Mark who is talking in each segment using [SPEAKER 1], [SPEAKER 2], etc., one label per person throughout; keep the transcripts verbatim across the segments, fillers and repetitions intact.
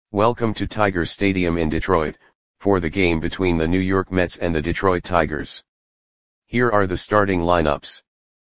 [SPEAKER 1] Welcome to Tiger Stadium in Detroit, for the game between the New York Mets and the Detroit Tigers. Here are the starting lineups.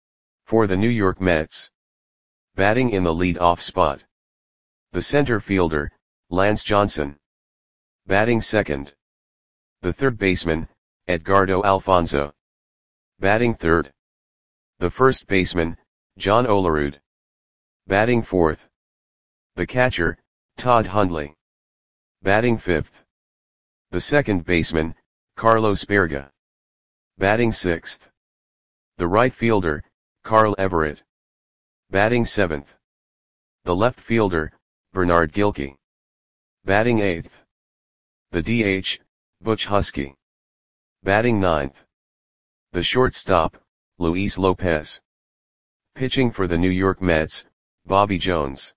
[SPEAKER 1] For the New York Mets. Batting in the lead-off spot. The center fielder, Lance Johnson. Batting second. The third baseman, Edgardo Alfonzo. Batting third. The first baseman, John Olerud. Batting fourth. The catcher, Todd Hundley. Batting fifth. The second baseman, Carlos Baerga. Batting sixth. The right fielder, Carl Everett. Batting seventh. The left fielder, Bernard Gilkey. Batting eighth. The D H, Butch Huskey. Batting ninth. The shortstop, Luis Lopez. Pitching for the New York Mets, Bobby Jones.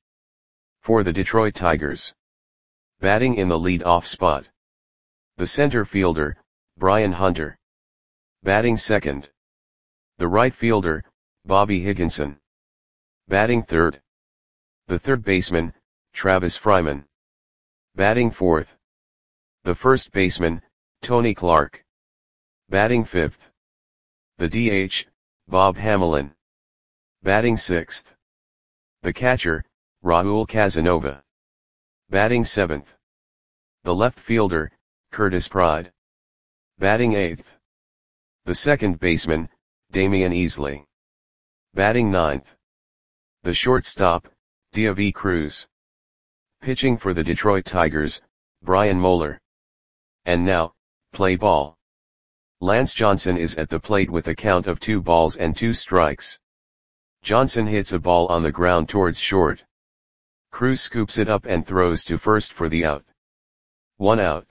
[SPEAKER 1] For the Detroit Tigers. Batting in the lead-off spot. The center fielder, Brian Hunter. Batting second. The right fielder, Bobby Higginson. Batting third. The third baseman, Travis Fryman. Batting fourth. The first baseman, Tony Clark. Batting fifth. The D H, Bob Hamelin. Batting sixth. The catcher, Raul Casanova. Batting seventh. The left fielder, Curtis Pride. Batting eighth. The second baseman, Damian Easley. Batting ninth. The shortstop, Deivi Cruz. Pitching for the Detroit Tigers, Brian Moeller. And now, play ball. Lance Johnson is at the plate with a count of two balls and two strikes. Johnson hits a ball on the ground towards short. Cruz scoops it up and throws to first for the out. One out.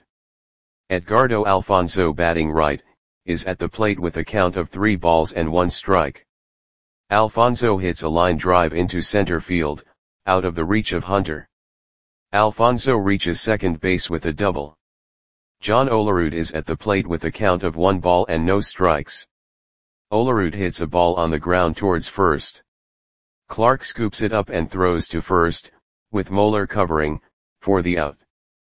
[SPEAKER 1] Edgardo Alfonzo, batting right, is at the plate with a count of three balls and one strike. Alfonzo hits a line drive into center field, out of the reach of Hunter. Alfonzo reaches second base with a double. John Olerud is at the plate with a count of one ball and no strikes. Olerud hits a ball on the ground towards first. Clark scoops it up and throws to first, with Moeller covering, for the out.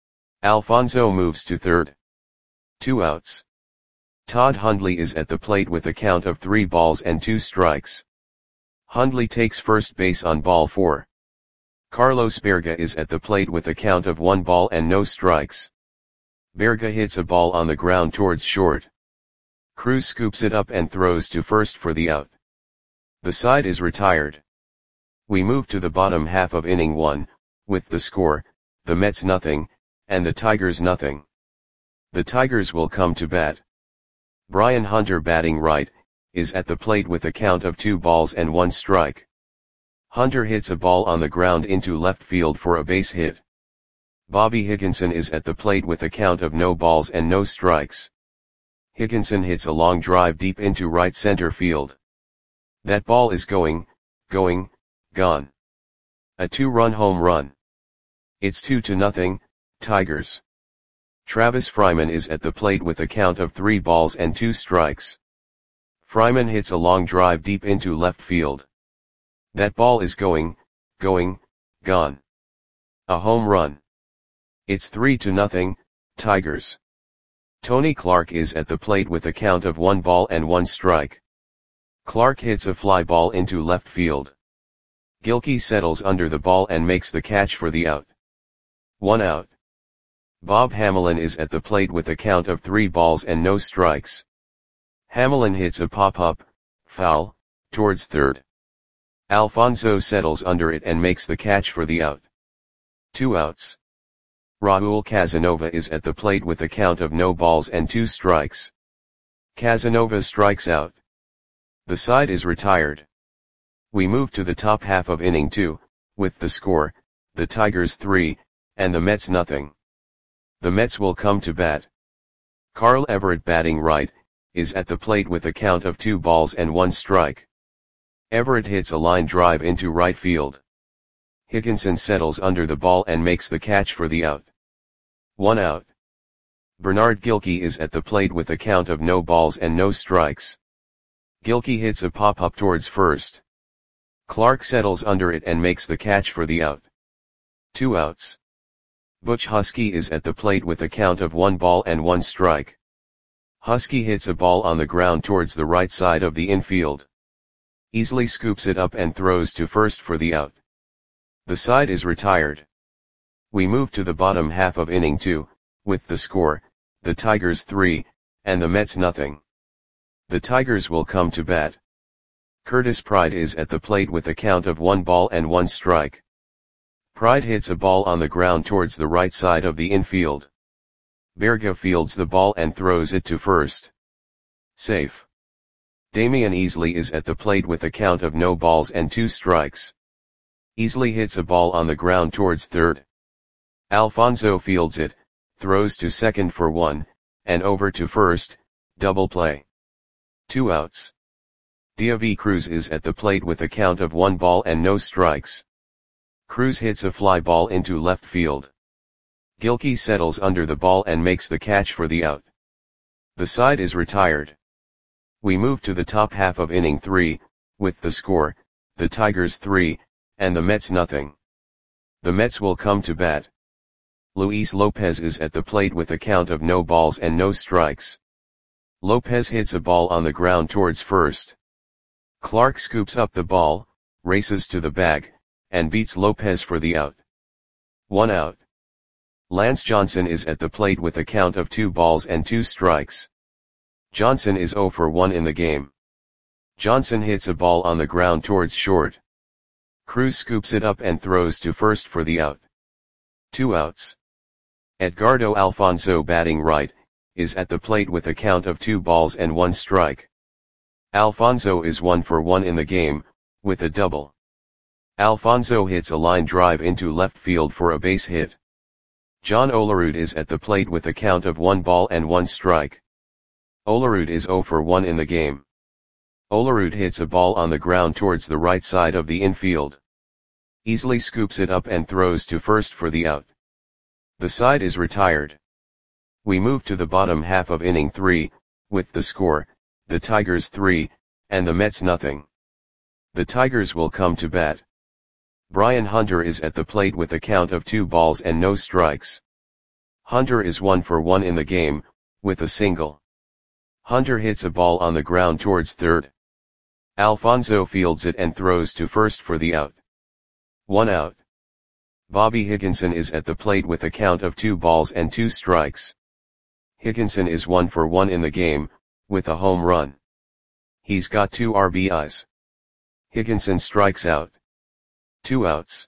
[SPEAKER 1] Alfonzo moves to third. Two outs. Todd Hundley is at the plate with a count of three balls and two strikes. Hundley takes first base on ball four. Carlos Baerga is at the plate with a count of one ball and no strikes. Baerga hits a ball on the ground towards short. Cruz scoops it up and throws to first for the out. The side is retired. We move to the bottom half of inning one, with the score, the Mets nothing, and the Tigers nothing. The Tigers will come to bat. Brian Hunter, batting right, is at the plate with a count of two balls and one strike. Hunter hits a ball on the ground into left field for a base hit. Bobby Higginson is at the plate with a count of no balls and no strikes. Higginson hits a long drive deep into right center field. That ball is going, going, gone. A two-run home run. It's two to nothing, Tigers. Travis Fryman is at the plate with a count of three balls and two strikes. Fryman hits a long drive deep into left field. That ball is going, going, gone. A home run. It's three to nothing, Tigers. Tony Clark is at the plate with a count of one ball and one strike. Clark hits a fly ball into left field. Gilkey settles under the ball and makes the catch for the out. One out. Bob Hamelin is at the plate with a count of three balls and no strikes. Hamelin hits a pop-up, foul, towards third. Alfonzo settles under it and makes the catch for the out. Two outs. Raul Casanova is at the plate with a count of no balls and two strikes. Casanova strikes out. The side is retired. We move to the top half of inning two, with the score, the Tigers three, and the Mets nothing. The Mets will come to bat. Carl Everett, batting right, is at the plate with a count of two balls and one strike. Everett hits a line drive into right field. Higginson settles under the ball and makes the catch for the out. One out. Bernard Gilkey is at the plate with a count of no balls and no strikes. Gilkey hits a pop-up towards first. Clark settles under it and makes the catch for the out. Two outs. Butch Husky is at the plate with a count of one ball and one strike. Husky hits a ball on the ground towards the right side of the infield. Easily scoops it up and throws to first for the out. The side is retired. We move to the bottom half of inning two, with the score, the Tigers three, and the Mets nothing. The Tigers will come to bat. Curtis Pride is at the plate with a count of one ball and one strike. Pride hits a ball on the ground towards the right side of the infield. Berga fields the ball and throws it to first. Safe. Damian Easley is at the plate with a count of no balls and two strikes. Easley hits a ball on the ground towards third. Alfonso fields it, throws to second for one, and over to first, double play. Two outs. Diaby Cruz is at the plate with a count of one ball and no strikes. Cruz hits a fly ball into left field. Gilkey settles under the ball and makes the catch for the out. The side is retired. We move to the top half of inning three, with the score, the Tigers three, and the Mets nothing. The Mets will come to bat. Luis Lopez is at the plate with a count of no balls and no strikes. Lopez hits a ball on the ground towards first. Clark scoops up the ball, races to the bag, and beats Lopez for the out. One out. Lance Johnson is at the plate with a count of two balls and two strikes. Johnson is oh for one in the game. Johnson hits a ball on the ground towards short. Cruz scoops it up and throws to first for the out. Two outs. Edgardo Alfonso, batting right, is at the plate with a count of two balls and one strike. Alfonso is one for one in the game, with a double. Alfonso hits a line drive into left field for a base hit. John Olerud is at the plate with a count of one ball and one strike. Olerud is oh for one in the game. Olerud hits a ball on the ground towards the right side of the infield. Easily scoops it up and throws to first for the out. The side is retired. We move to the bottom half of inning three, with the score, the Tigers three, and the Mets nothing. The Tigers will come to bat. Brian Hunter is at the plate with a count of two balls and no strikes. Hunter is one for one in the game, with a single. Hunter hits a ball on the ground towards third. Alfonso fields it and throws to first for the out. One out. Bobby Higginson is at the plate with a count of two balls and two strikes. Higginson is one for one in the game, with a home run. He's got two R B Is. Higginson strikes out. Two outs.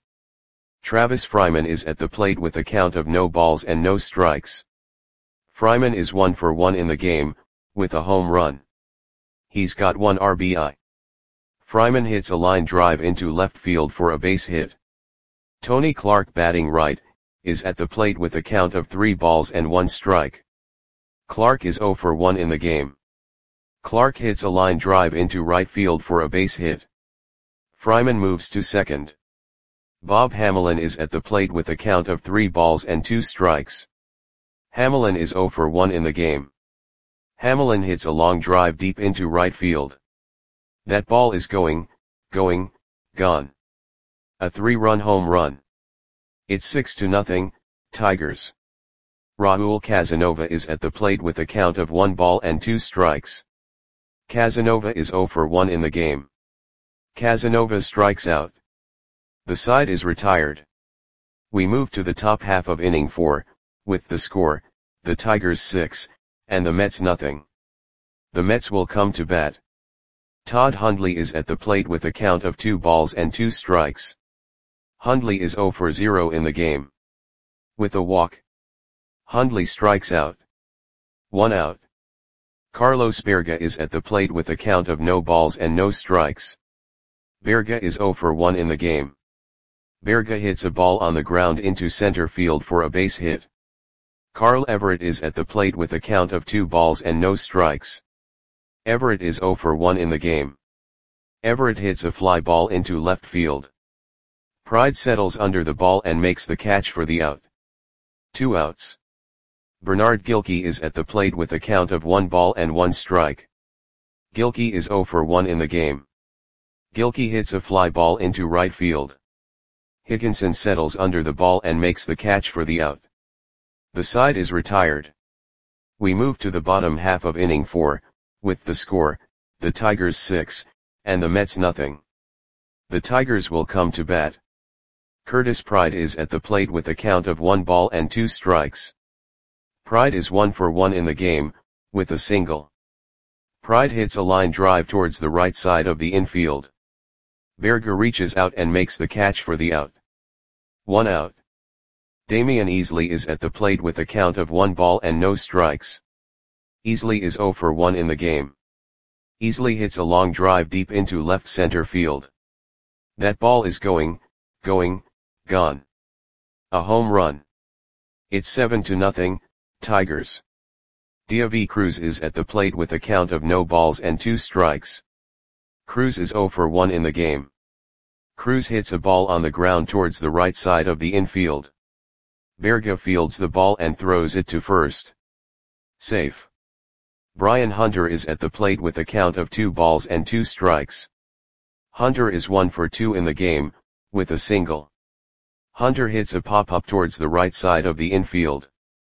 [SPEAKER 1] Travis Fryman is at the plate with a count of no balls and no strikes. Fryman is one for one in the game, with a home run. He's got one R B I. Fryman hits a line drive into left field for a base hit. Tony Clark, batting right, is at the plate with a count of three balls and one strike. Clark is oh for one in the game. Clark hits a line drive into right field for a base hit. Fryman moves to second. Bob Hamelin is at the plate with a count of three balls and two strikes. Hamelin is oh for one in the game. Hamelin hits a long drive deep into right field. That ball is going, going, gone. A three-run home run. It's six to nothing, Tigers. Raul Casanova is at the plate with a count of one ball and two strikes. Casanova is oh for one in the game. Casanova strikes out. The side is retired. We move to the top half of inning four, with the score, the Tigers six, and the Mets nothing. The Mets will come to bat. Todd Hundley is at the plate with a count of two balls and two strikes. Hundley is oh for zero in the game. With a walk. Hundley strikes out. One out. Carlos Berga is at the plate with a count of no balls and no strikes. Berga is oh for one in the game. Berga hits a ball on the ground into center field for a base hit. Carl Everett is at the plate with a count of two balls and no strikes. Everett is oh for one in the game. Everett hits a fly ball into left field. Pride settles under the ball and makes the catch for the out. Two outs. Bernard Gilkey is at the plate with a count of one ball and one strike. Gilkey is oh for one in the game. Gilkey hits a fly ball into right field. Higginson settles under the ball and makes the catch for the out. The side is retired. We move to the bottom half of inning four, with the score, the Tigers six, and the Mets nothing. The Tigers will come to bat. Curtis Pride is at the plate with a count of one ball and two strikes. Pride is one for one in the game, with a single. Pride hits a line drive towards the right side of the infield. Berga reaches out and makes the catch for the out. One out. Damian Easley is at the plate with a count of one ball and no strikes. Easley is zero for one in the game. Easley hits a long drive deep into left center field. That ball is going, going, gone. A home run. It's seven to nothing, Tigers. Diaby Cruz is at the plate with a count of no balls and two strikes. Cruz is zero for one in the game. Cruz hits a ball on the ground towards the right side of the infield. Berga fields the ball and throws it to first. Safe. Brian Hunter is at the plate with a count of two balls and two strikes. Hunter is one for two in the game, with a single. Hunter hits a pop-up towards the right side of the infield.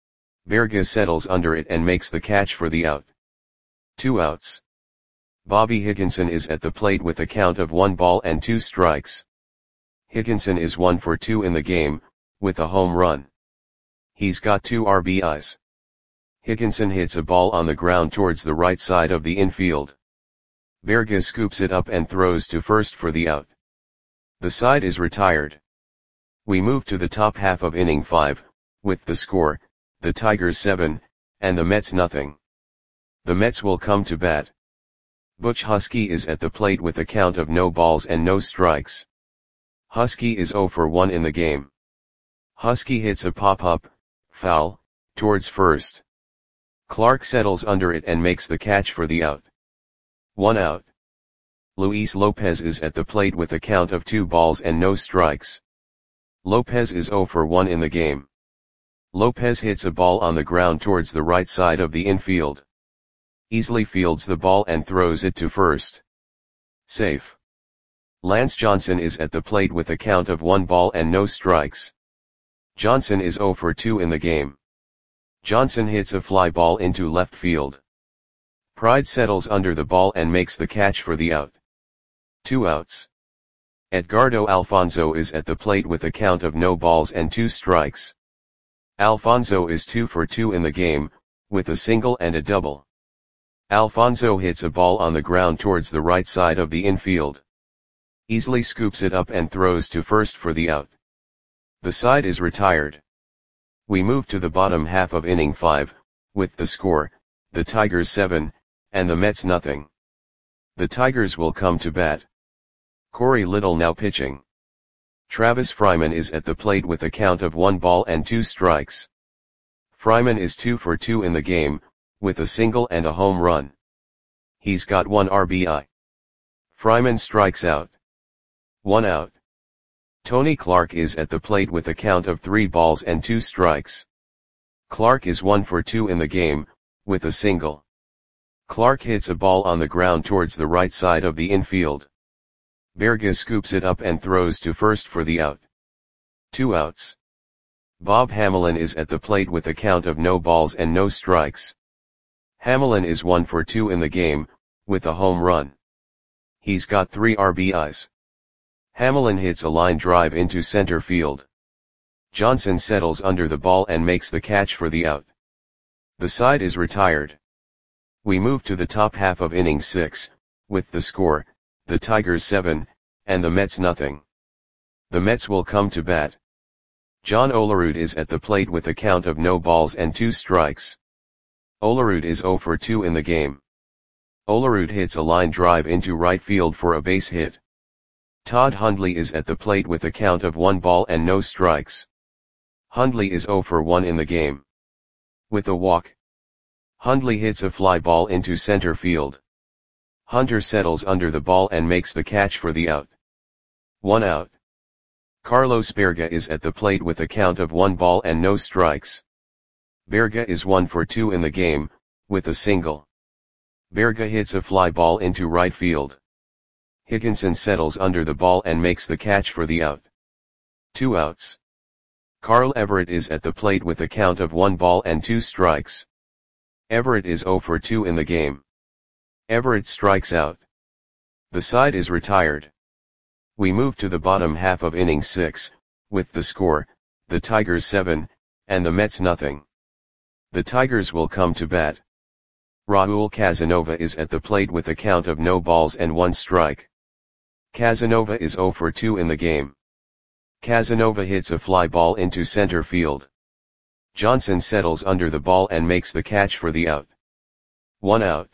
[SPEAKER 1] Berga settles under it and makes the catch for the out. Two outs. Bobby Higginson is at the plate with a count of one ball and two strikes. Higginson is one for two in the game, with a home run. He's got two R B Is. Higginson hits a ball on the ground towards the right side of the infield. Berga scoops it up and throws to first for the out. The side is retired. We move to the top half of inning five, with the score, the Tigers seven, and the Mets nothing. The Mets will come to bat. Butch Husky is at the plate with a count of no balls and no strikes. Husky is zero for one in the game. Husky hits a pop-up, foul, towards first. Clark settles under it and makes the catch for the out. One out. Luis Lopez is at the plate with a count of two balls and no strikes. Lopez is zero for one in the game. Lopez hits a ball on the ground towards the right side of the infield. Easley fields the ball and throws it to first. Safe. Lance Johnson is at the plate with a count of one ball and no strikes. Johnson is zero for two in the game. Johnson hits a fly ball into left field. Pride settles under the ball and makes the catch for the out. Two outs. Edgardo Alfonzo is at the plate with a count of no balls and two strikes. Alfonzo is two for two in the game, with a single and a double. Alfonzo hits a ball on the ground towards the right side of the infield. Easley scoops it up and throws to first for the out. The side is retired. We move to the bottom half of inning five, with the score, the Tigers seven, and the Mets nothing. The Tigers will come to bat. Corey Little now pitching. Travis Fryman is at the plate with a count of one ball and two strikes. Fryman is two for two in the game, with a single and a home run. He's got one R B I. Fryman strikes out. One out. Tony Clark is at the plate with a count of three balls and two strikes. Clark is one for two in the game, with a single. Clark hits a ball on the ground towards the right side of the infield. Berga scoops it up and throws to first for the out. Two outs. Bob Hamelin is at the plate with a count of no balls and no strikes. Hamelin is one for two in the game, with a home run. He's got three R B Is. Hamelin hits a line drive into center field. Johnson settles under the ball and makes the catch for the out. The side is retired. We move to the top half of inning six, with the score, the Tigers seven, and the Mets nothing. The Mets will come to bat. John Olerud is at the plate with a count of no balls and two strikes. Olerud is zero for two in the game. Olerud hits a line drive into right field for a base hit. Todd Hundley is at the plate with a count of one ball and no strikes. Hundley is zero for one in the game. With a walk. Hundley hits a fly ball into center field. Hunter settles under the ball and makes the catch for the out. One out. Carlos Berga is at the plate with a count of one ball and no strikes. Berga is one for two in the game, with a single. Berga hits a fly ball into right field. Higginson settles under the ball and makes the catch for the out. Two outs. Carl Everett is at the plate with a count of one ball and two strikes. Everett is zero for two in the game. Everett strikes out. The side is retired. We move to the bottom half of inning six, with the score, the Tigers seven, and the Mets nothing. The Tigers will come to bat. Raul Casanova is at the plate with a count of no balls and one strike. Casanova is zero for two in the game. Casanova hits a fly ball into center field. Johnson settles under the ball and makes the catch for the out. One out.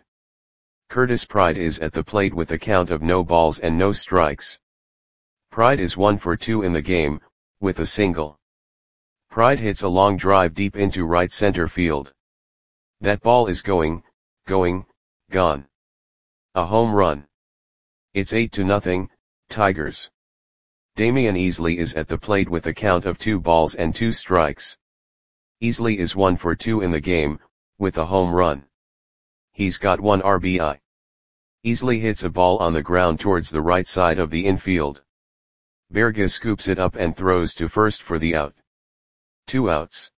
[SPEAKER 1] Curtis Pride is at the plate with a count of no balls and no strikes. Pride is one for two in the game, with a single. Pride hits a long drive deep into right center field. That ball is going, going, gone. A home run. It's eight to nothing, Tigers. Damian Easley is at the plate with a count of two balls and two strikes. Easley is one for two in the game, with a home run. He's got one R B I. Easley hits a ball on the ground towards the right side of the infield. Berga scoops it up and throws to first for the out. Two outs.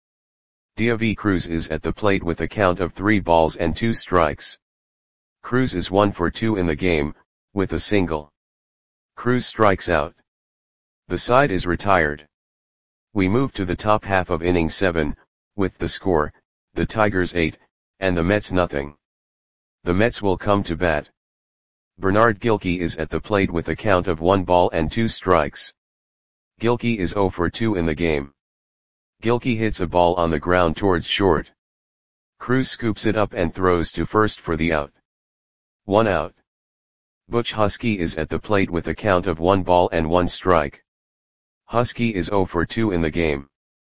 [SPEAKER 1] Diavi Cruz is at the plate with a count of three balls and two strikes. Cruz is one for two in the game, with a single. Cruz strikes out. The side is retired. We move to the top half of inning seven, with the score, the Tigers eight, and the Mets nothing. The Mets will come to bat. Bernard Gilkey is at the plate with a count of one ball and two strikes. Gilkey is zero for two in the game. Gilkey hits a ball on the ground towards short. Cruz scoops it up and throws to first for the out. One out. Butch Husky is at the plate with a count of one ball and one strike. Husky is zero for two in the game.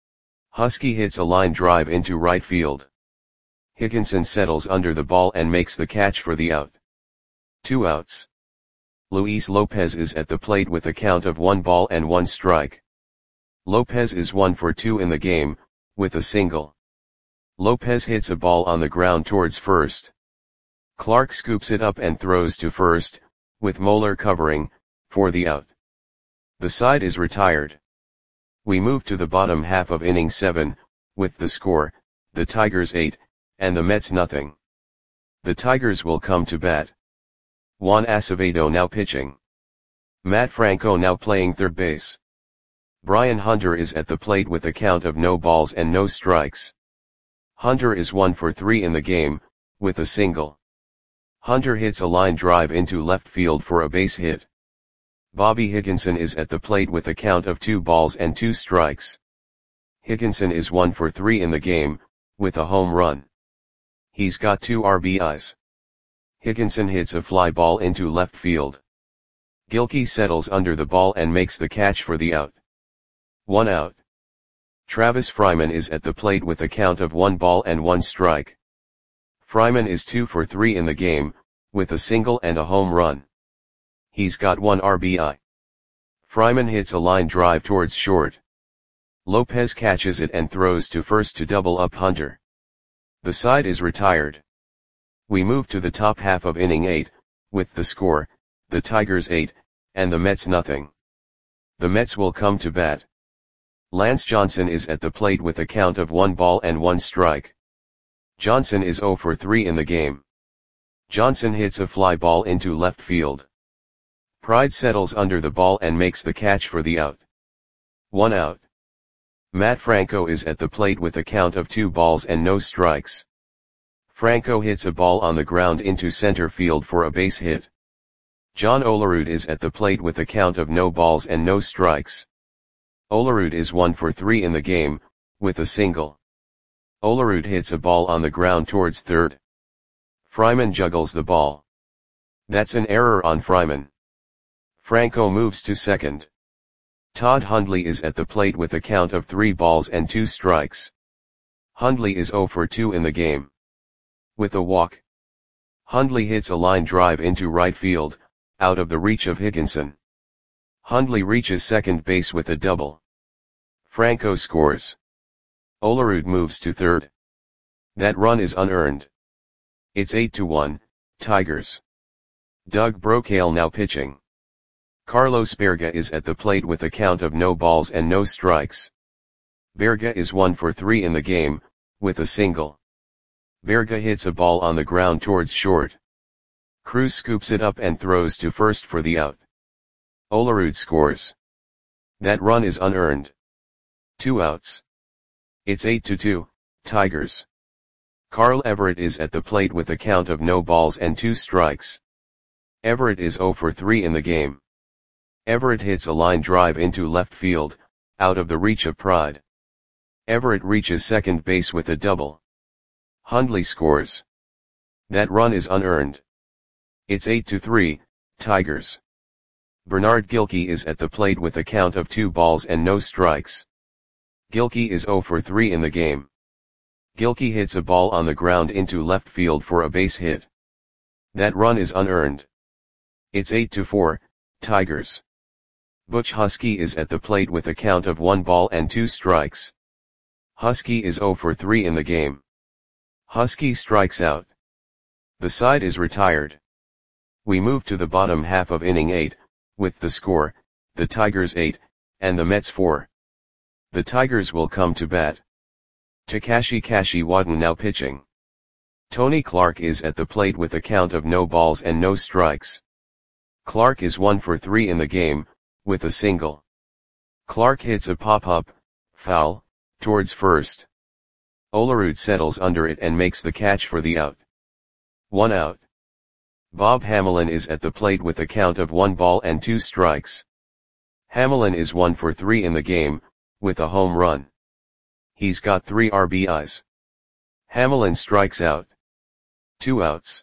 [SPEAKER 1] Husky hits a line drive into right field. Higginson settles under the ball and makes the catch for the out. Two outs. Luis Lopez is at the plate with a count of one ball and one strike. Lopez is one for two in the game, with a single. Lopez hits a ball on the ground towards first. Clark scoops it up and throws to first, with Moeller covering, for the out. The side is retired. We move to the bottom half of inning seven, with the score, the Tigers eight, and the Mets nothing. The Tigers will come to bat. Juan Acevedo now pitching. Matt Franco now playing third base. Brian Hunter is at the plate with a count of no balls and no strikes. Hunter is one for three in the game, with a single. Hunter hits a line drive into left field for a base hit. Bobby Higginson is at the plate with a count of two balls and two strikes. Higginson is one for three in the game, with a home run. He's got two R B Is. Higginson hits a fly ball into left field. Gilkey settles under the ball and makes the catch for the out. One out. Travis Fryman is at the plate with a count of one ball and one strike. Fryman is two for three in the game, with a single and a home run. He's got one R B I. Fryman hits a line drive towards short. Lopez catches it and throws to first to double up Hunter. The side is retired. We move to the top half of inning eight, with the score, the Tigers eight, and the Mets nothing. The Mets will come to bat. Lance Johnson is at the plate with a count of one ball and one strike. Johnson is zero for three in the game. Johnson hits a fly ball into left field. Pride settles under the ball and makes the catch for the out. One out. Matt Franco is at the plate with a count of two balls and no strikes. Franco hits a ball on the ground into center field for a base hit. John Olerud is at the plate with a count of no balls and no strikes. Olerud is one for three in the game, with a single. Olerud hits a ball on the ground towards third. Fryman juggles the ball. That's an error on Fryman. Franco moves to second. Todd Hundley is at the plate with a count of three balls and two strikes. Hundley is zero for two in the game. With a walk. Hundley hits a line drive into right field, out of the reach of Higginson. Hundley reaches second base with a double. Franco scores. Olerud moves to third. That run is unearned. It's eight to one, Tigers. Doug Brocail now pitching. Carlos Berga is at the plate with a count of no balls and no strikes. Berga is one for three in the game, with a single. Berga hits a ball on the ground towards short. Cruz scoops it up and throws to first for the out. Olerud scores. That run is unearned. Two outs. It's eight to two, Tigers. Carl Everett is at the plate with a count of no balls and two strikes. Everett is zero for three in the game. Everett hits a line drive into left field, out of the reach of Pride. Everett reaches second base with a double. Hundley scores. That run is unearned. It's eight to three, Tigers. Bernard Gilkey is at the plate with a count of two balls and no strikes. Gilkey is zero for three in the game. Gilkey hits a ball on the ground into left field for a base hit. That run is unearned. It's eight to four, Tigers. Butch Husky is at the plate with a count of one ball and two strikes. Husky is zero for three in the game. Husky strikes out. The side is retired. We move to the bottom half of inning eight, with the score, the Tigers eight, and the Mets four. The Tigers will come to bat. Takashi Kashiwada now pitching. Tony Clark is at the plate with a count of no balls and no strikes. Clark is one for three in the game, with a single. Clark hits a pop-up, foul, towards first. Olerud settles under it and makes the catch for the out. One out. Bob Hamelin is at the plate with a count of one ball and two strikes. Hamelin is one for three in the game, with a home run. He's got three R B Is. Hamelin strikes out. Two outs.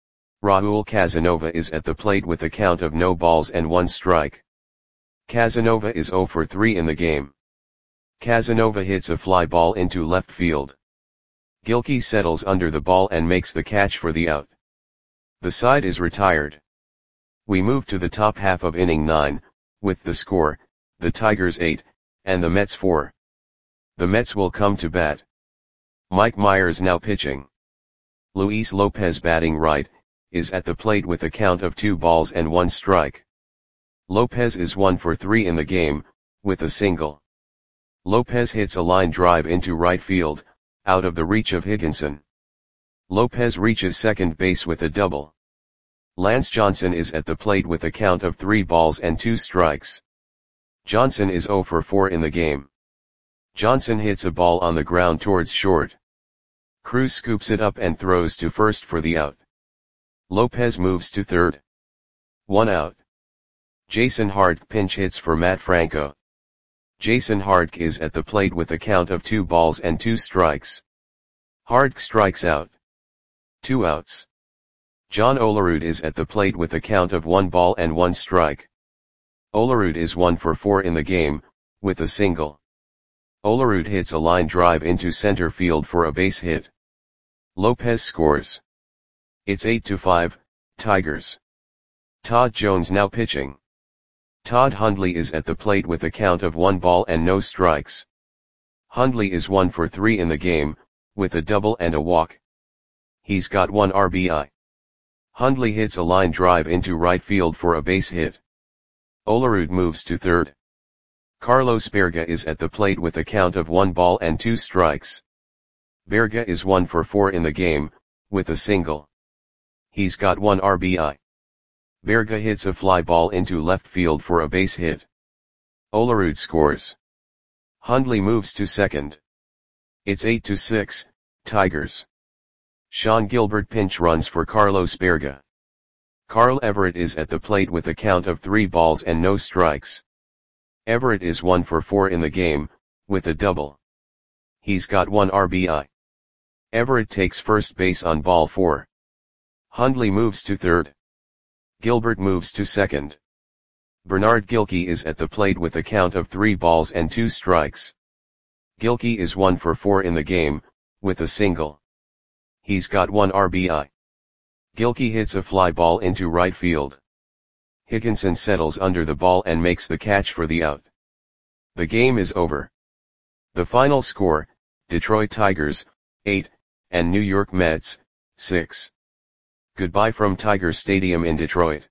[SPEAKER 1] Raul Casanova is at the plate with a count of no balls and one strike. Casanova is zero for three in the game. Casanova hits a fly ball into left field. Gilkey settles under the ball and makes the catch for the out. The side is retired. We move to the top half of inning nine, with the score, the Tigers eight, and the Mets four. The Mets will come to bat. Mike Myers now pitching. Luis Lopez batting right, is at the plate with a count of two balls and one strike. Lopez is one for three in the game, with a single. Lopez hits a line drive into right field, out of the reach of Higginson. Lopez reaches second base with a double. Lance Johnson is at the plate with a count of three balls and two strikes. Johnson is zero for four in the game. Johnson hits a ball on the ground towards short. Cruz scoops it up and throws to first for the out. Lopez moves to third. One out. Jason Hart pinch hits for Matt Franco. Jason Hart is at the plate with a count of two balls and two strikes. Hart strikes out. Two outs. John Olerud is at the plate with a count of one ball and one strike. Olerud is one for four in the game, with a single. Olerud hits a line drive into center field for a base hit. Lopez scores. It's eight to five, Tigers. Todd Jones now pitching. Todd Hundley is at the plate with a count of one ball and no strikes. Hundley is one for three in the game, with a double and a walk. He's got one R B I. Hundley hits a line drive into right field for a base hit. Olerud moves to third. Carlos Berga is at the plate with a count of one ball and two strikes. Berga is one for four in the game, with a single. He's got one R B I. Berga hits a fly ball into left field for a base hit. Olerud scores. Hundley moves to second. It's eight to six, Tigers. Sean Gilbert pinch runs for Carlos Berga. Carl Everett is at the plate with a count of three balls and no strikes. Everett is one for four in the game, with a double. He's got one R B I. Everett takes first base on ball four. Hundley moves to third. Gilbert moves to second. Bernard Gilkey is at the plate with a count of three balls and two strikes. Gilkey is one for four in the game, with a single. He's got one R B I. Gilkey hits a fly ball into right field. Higginson settles under the ball and makes the catch for the out. The game is over. The final score, Detroit Tigers, eight, and New York Mets, six. Goodbye from Tiger Stadium in Detroit.